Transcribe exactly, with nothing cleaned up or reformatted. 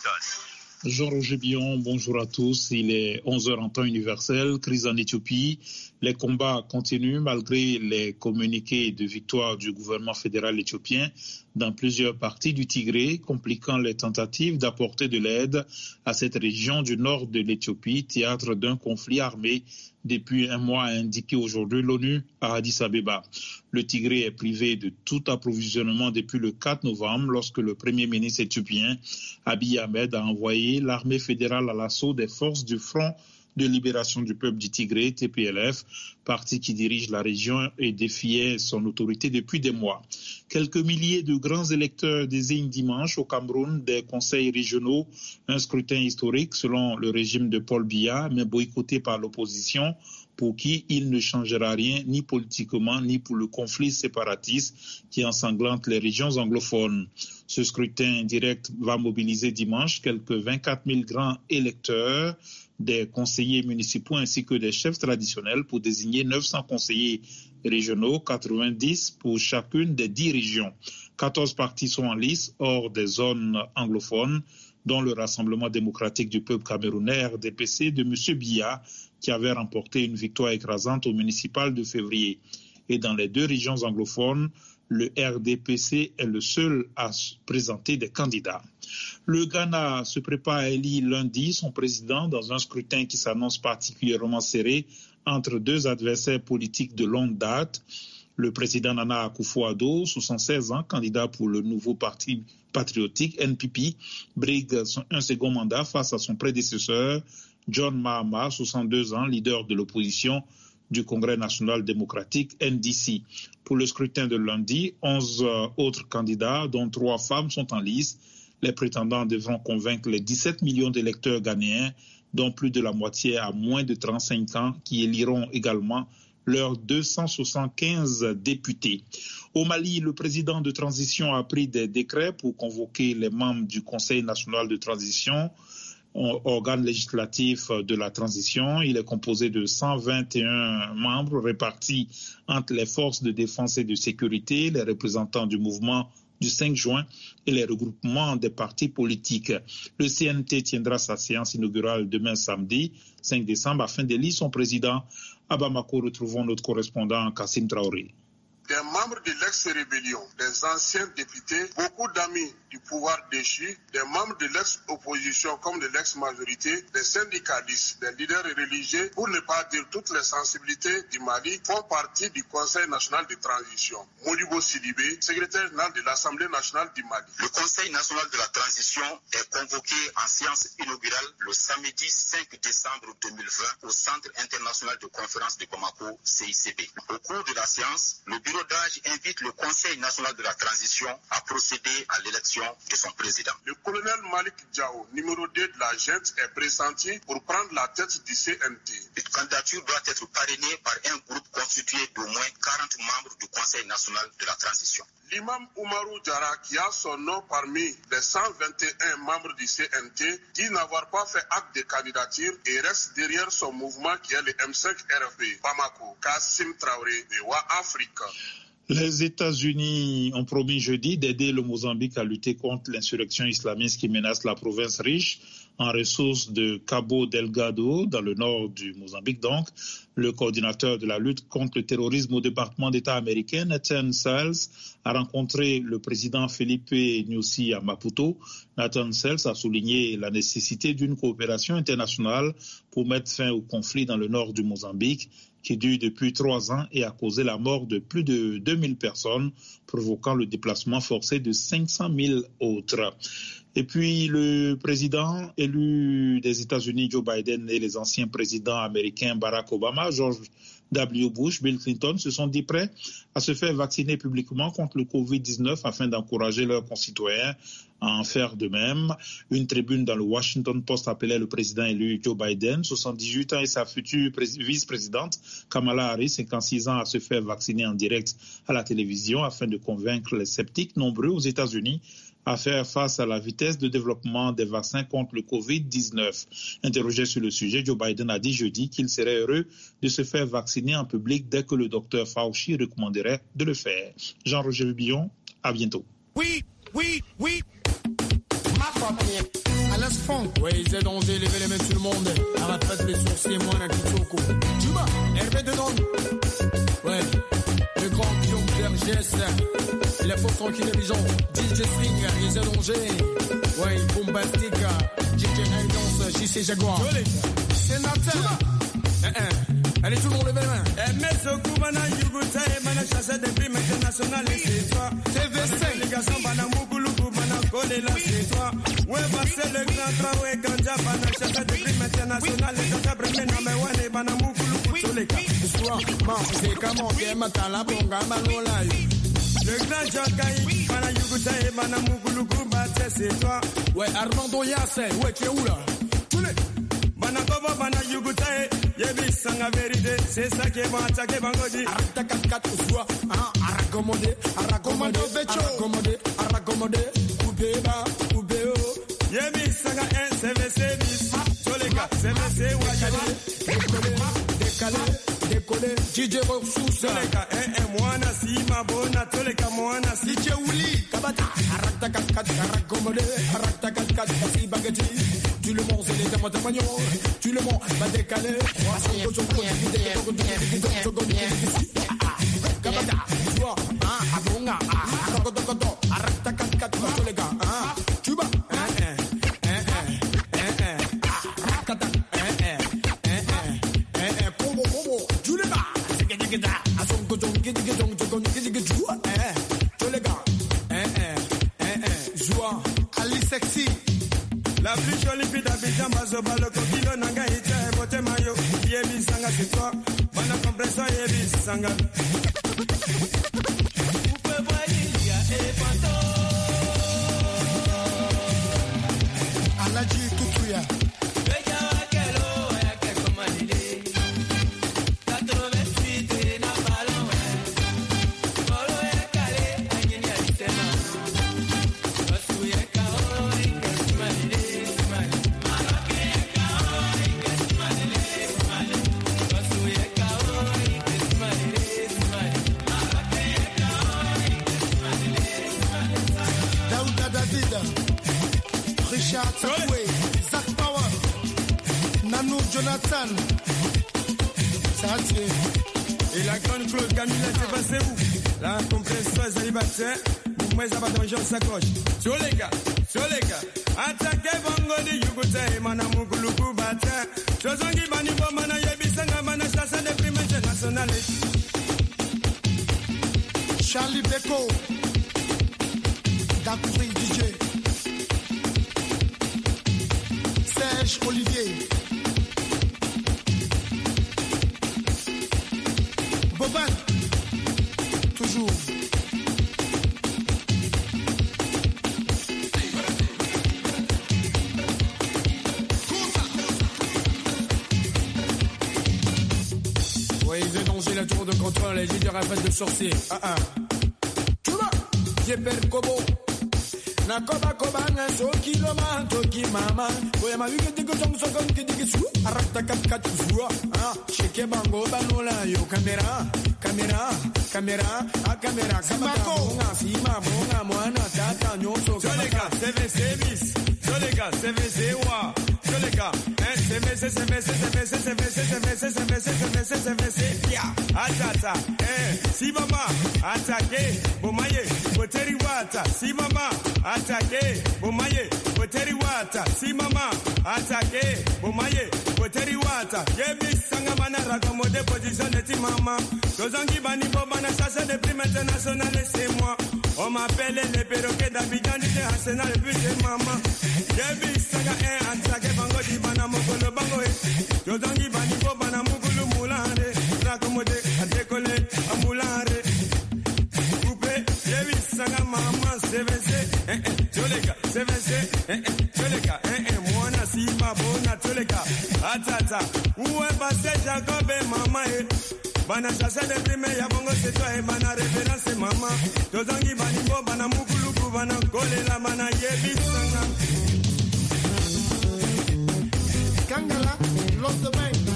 Jean-Roger Billon, bonjour à tous. Il est onze heures en temps universel, crise en Éthiopie. Les combats continuent malgré les communiqués de victoire du gouvernement fédéral éthiopien dans plusieurs parties du Tigré, compliquant les tentatives d'apporter de l'aide à cette région du nord de l'Éthiopie, théâtre d'un conflit armé depuis un mois, a indiqué aujourd'hui l'ONU à Addis Abeba. Le Tigré est privé de tout approvisionnement depuis le quatre novembre, lorsque le premier ministre éthiopien Abiy Ahmed a envoyé l'armée fédérale à l'assaut des forces du Front de libération du peuple du Tigré, T P L F, parti qui dirige la région et défiait son autorité depuis des mois. Quelques milliers de grands électeurs désignent dimanche au Cameroun des conseils régionaux, un scrutin historique selon le régime de Paul Biya, mais boycotté par l'opposition, pour qui il ne changera rien ni politiquement ni pour le conflit séparatiste qui ensanglante les régions anglophones. Ce scrutin direct va mobiliser dimanche quelques vingt-quatre mille grands électeurs, des conseillers municipaux ainsi que des chefs traditionnels pour désigner neuf cents conseillers régionaux, quatre-vingt-dix pour chacune des dix régions. quatorze partis sont en lice hors des zones anglophones, dont le Rassemblement démocratique du peuple camerounais, R D P C, de M. Biya, qui avait remporté une victoire écrasante au municipal de février. Et dans les deux régions anglophones, le R D P C est le seul à présenter des candidats. Le Ghana se prépare à élire lundi son président dans un scrutin qui s'annonce particulièrement serré entre deux adversaires politiques de longue date. Le président Nana Akufo-Addo, soixante-seize ans, candidat pour le nouveau parti patriotique N P P, brigue un second mandat face à son prédécesseur John Mahama, soixante-deux ans, leader de l'opposition du Congrès national démocratique N D C. Pour le scrutin de lundi, onze autres candidats, dont trois femmes, sont en lice. Les prétendants devront convaincre les dix-sept millions d'électeurs ghanéens, dont plus de la moitié à moins de trente-cinq ans, qui éliront également leurs deux cent soixante-quinze députés. Au Mali, le président de transition a pris des décrets pour convoquer les membres du Conseil national de transition, organe législatif de la transition. Il est composé de cent vingt et un membres répartis entre les forces de défense et de sécurité, les représentants du mouvement du cinq juin et les regroupements des partis politiques. Le C N T tiendra sa séance inaugurale demain samedi, cinq décembre, afin d'élire son président. À Bamako, retrouvons notre correspondant Kassim Traoré. Des membres de l'ex-rébellion, des anciens députés, beaucoup d'amis du pouvoir déchu, des membres de l'ex-opposition comme de l'ex-majorité, des syndicalistes, des leaders religieux, pour ne pas dire toutes les sensibilités du Mali, font partie du Conseil national de transition. Modibo Sidibé, secrétaire général de l'Assemblée nationale du Mali. Le Conseil national de la transition est convoqué en séance inaugurale le samedi cinq décembre deux mille vingt au Centre international de conférence de Bamako, C I C B. Au cours de la séance, le bureau d'âge invite le Conseil national de la transition à procéder à l'élection de son président. Le colonel Malik Diao, numéro deux de la junte, est pressenti pour prendre la tête du C N T. Cette candidature doit être parrainée par un groupe constitué d'au moins quarante membres du Conseil national de la transition. L'imam Oumarou Diarra, qui a son nom parmi les cent vingt et un membres du C N T, dit n'avoir pas fait acte de candidature et reste derrière son mouvement qui est le M cinq R F B. Bamako, Kassim Traoré, de Wa Afrique. Les États-Unis ont promis jeudi d'aider le Mozambique à lutter contre l'insurrection islamiste qui menace la province riche en ressources de Cabo Delgado, dans le nord du Mozambique. Donc, le coordinateur de la lutte contre le terrorisme au département d'État américain, Nathan Sells, a rencontré le président Felipe Nyusi à Maputo. Nathan Sells a souligné la nécessité d'une coopération internationale pour mettre fin au conflit dans le nord du Mozambique, qui dure depuis trois ans et a causé la mort de plus de deux mille personnes, provoquant le déplacement forcé de cinq cent mille autres. Et puis le président élu des États-Unis, Joe Biden, et les anciens présidents américains Barack Obama, George W. Bush, Bill Clinton se sont dit prêts à se faire vacciner publiquement contre le covid dix-neuf afin d'encourager leurs concitoyens à en faire de même. Une tribune dans le Washington Post appelait le président élu Joe Biden, soixante-dix-huit ans, et sa future vice-présidente Kamala Harris, cinquante-six ans, à se faire vacciner en direct à la télévision afin de convaincre les sceptiques nombreux aux États-Unis à faire face à la vitesse de développement des vaccins contre le covid dix-neuf. Interrogé sur le sujet, Joe Biden a dit jeudi qu'il serait heureux de se faire vacciner en public dès que le docteur Fauci recommanderait de le faire. Jean-Roger Billon, à bientôt. Oui, oui, oui. Ma Alas Funk. Ouais, ils aident Angers, levez les mains tout le monde. Arrête les sourcils, moi, la Kitoko. Tu vas, Hervé de Don. Ouais, le grand Guillaume Vergès. Les faux tranquilles les gens. D J String, ils aident Angers. Ouais, Bombastic, D J Alliance, J C Jaguar. Sénateur. Eh, eh. Allez, tout le monde, levez les mains. Eh, mais ce coup, mana, Yuguta, et mana, chasse des primes internationales, c'est toi. T V cinq. Les garçons, mana, Moukoulou, mana, collé là, c'est toi. Ouais, bah, c'est le grand travail, Ganja, mana, chasse des primes internationales, les Ganja, Bremen, Namewane, mana, Moukoulou, Toleka. Soir, man, c'est comment, t'es matin, la bonga, malola. Le grand Jakaï, mana, Yuguta, et mana, Moukoulou, Bate, c'est toi. Ouais, Armando Yassé, ouais, tu es où là? Tous les. Bana kobo bana yugutae yebi sanga vérité c'est ça qui va attaquer bangodi arata kat uswa ah arakomode arakomode arakomode arakomode kubeba kubeo yebi sanga un C V C bis tolega C V C wakale décoller décaler décoller D J Roxous tolega un un mwana sima bona tolega mwana D J Uli kabata arata kat arakomode arata kat kasi bagati tu le mens, c'est les gamins de magnon. Tu le mens, va décaler. Kabada, tu vois, ah, abonga, ah, rakotokoto, aratakat, les gars, ah, tu vas, hein, hein, hein, hein, hein, ah, rakata, hein, hein, hein, hein, hein, combo, combo, tu les gars, c'est que tu gars, à son coton, qui dit que ton, tu connais, qui dit que tu vois, hein, tu les gars, hein, hein, hein, hein, joie, Ali Sexy. la plus jolie fille d'Abidjan, Bazoba, le coquillon, Nanga, Hita, et Bote Mayo, Yebi Sanga, c'est toi, Bana Compressor, Yebi Sanga. Aladji Tutuya. Richard Sakwe, Zach Power, Nanou Jonathan, ça et la grande Claude Camilla, c'est passé où? La compression célibataire, moi ça va dans le sacoche. Sur les gars, sur les gars, attaquez Bangoli, Yuguta et Manamukuluku Bata. Chozongi Banibo Mana Yabisanga Mana Chassa des primes internationales. Charlie Beko, Dakouri D J. Serge Olivier, Boban, toujours. Ouais, ils ont danger la tour de contrôle, les leaders rafales de sorcier. Ah ah. Tu vois, j'ai perdu Kobo. Nakoba koba na so kiloma toki mama boya ma wike digo tong so kon kidi su arata kat kat su ah sheke bango banola yo camera camera camera a camera kamako nga sima monga mwana tata nyoso Jolega C V C bis Jolega C V C wa Jolega eh C V C C V C C V C C V C C V C C V C C V C C V C ya atata eh si mama atake bomaye boteri wata si mama atake bomaye boteri wata si mama atake bomaye boteri wata yebi sanga mana rakomode position de ti mama dozangi bani bobana chasse des primes internationales c'est moi on m'appelle les perroquets d'Abidjan du Arsenal et puis c'est maman yebi sanga un atake bango di bana mokolo bango e dozangi bani bobana mokolo mulare rakomode adekole amulare Sanga mama C V C eh eh Jolega C V C eh eh Jolega eh eh mwana sima bona Jolega atata uwe base Jacob mama eh bana chasse de prime ya bongo c'est toi et bana référence mama tozangi bani bo bana mukuluku bana kolela bana yebi sanga Kangala, Lost the Bank.